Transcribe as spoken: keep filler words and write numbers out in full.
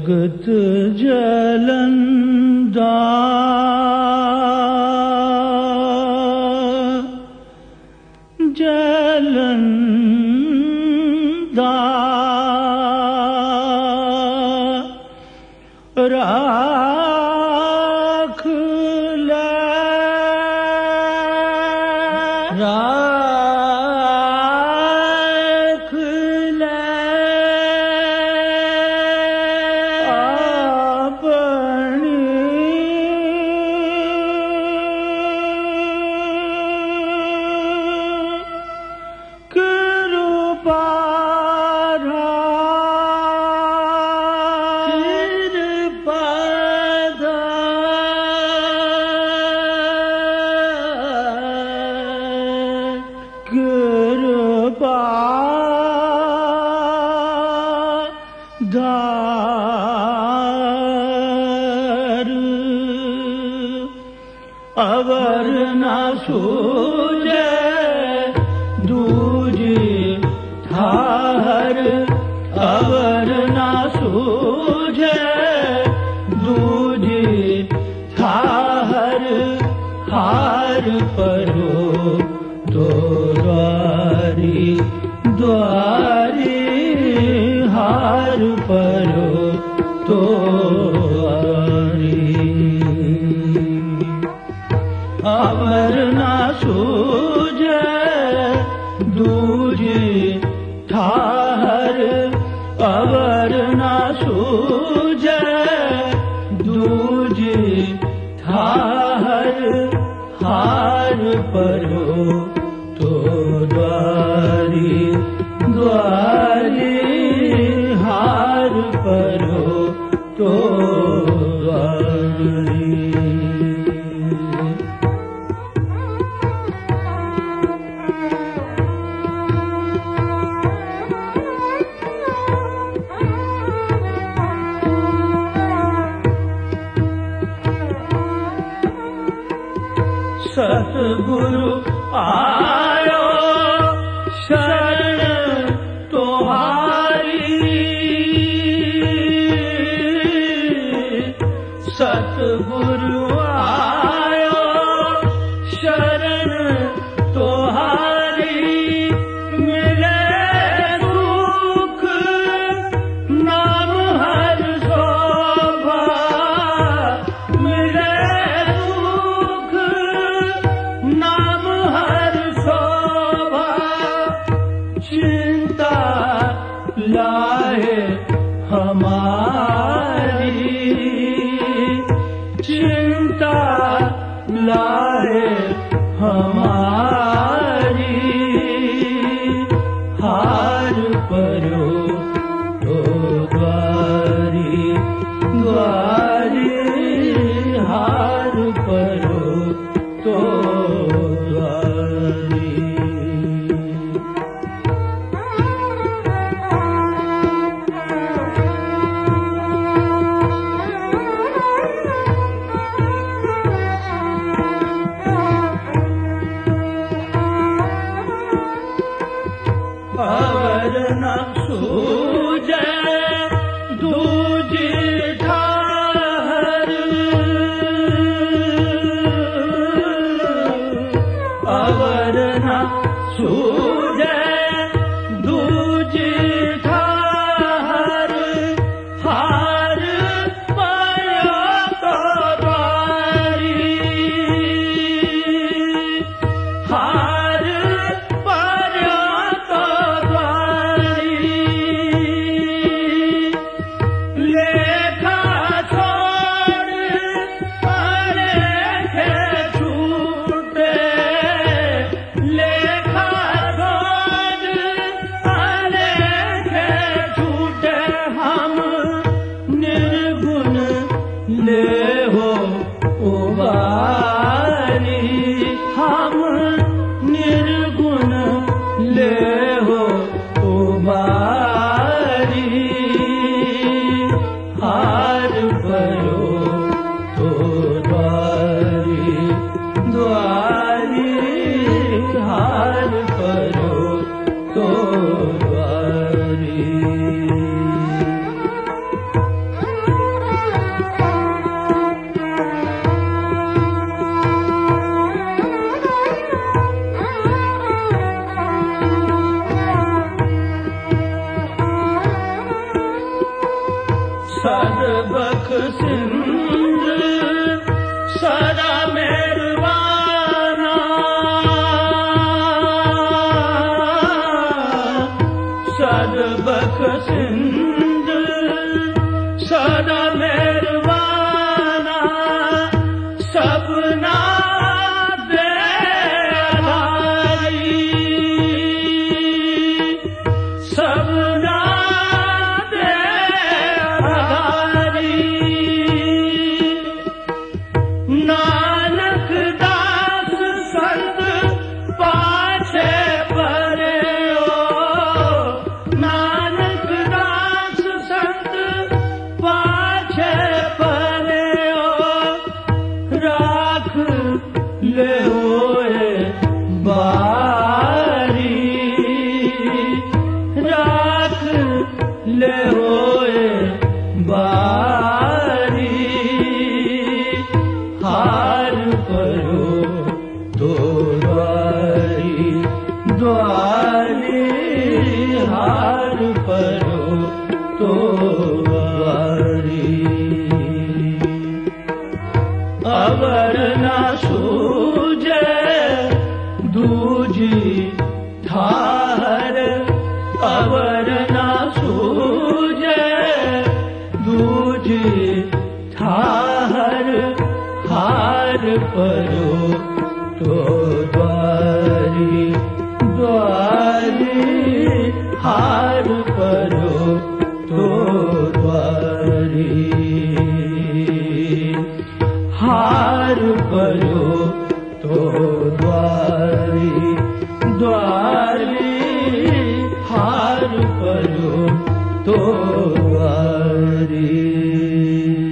जगत जलंदा जलंदा राख ले राख ले अपनी कृपा दार अवर न सूझे दूजी ठाहर अवर न सूझे दूजी ठाहर हार परो तो द्वारी द्वारी हार परो तो अवर न सूझे दूजी ठाहर अवर न सूझे दूजी ठाहर हार परो तो द्वारी द्वारी हार परो तो द्वारी सतगुरु आयो शरण तुम्हारी सतगुरु आयो शरण तुम्हारी मिले दुख नाम हर शोभा मिले नाम हर शोभा चिंता लाए हमारी चिंता लाए हमारी हार परो तो द्वारी द्वारी हार परो तो अवर न सूझे दूजी ठाहर अवर न सूझे दूजी ठाहर हार पाया तो द्वारी हार ले हो उबारी हम निर्गुण ले हो उबारी हार परो तो द्वारी द्वारी हार परो तो द्वारी अवर ना सूझे दूजी ठाहर, अवर ना सूझे दूजी ठाहर, हार परो तो द्वारी, द्वारी हार परो तो द्वारी, हार परो तो द्वारी, द्वारी हार परो तो द्वारी।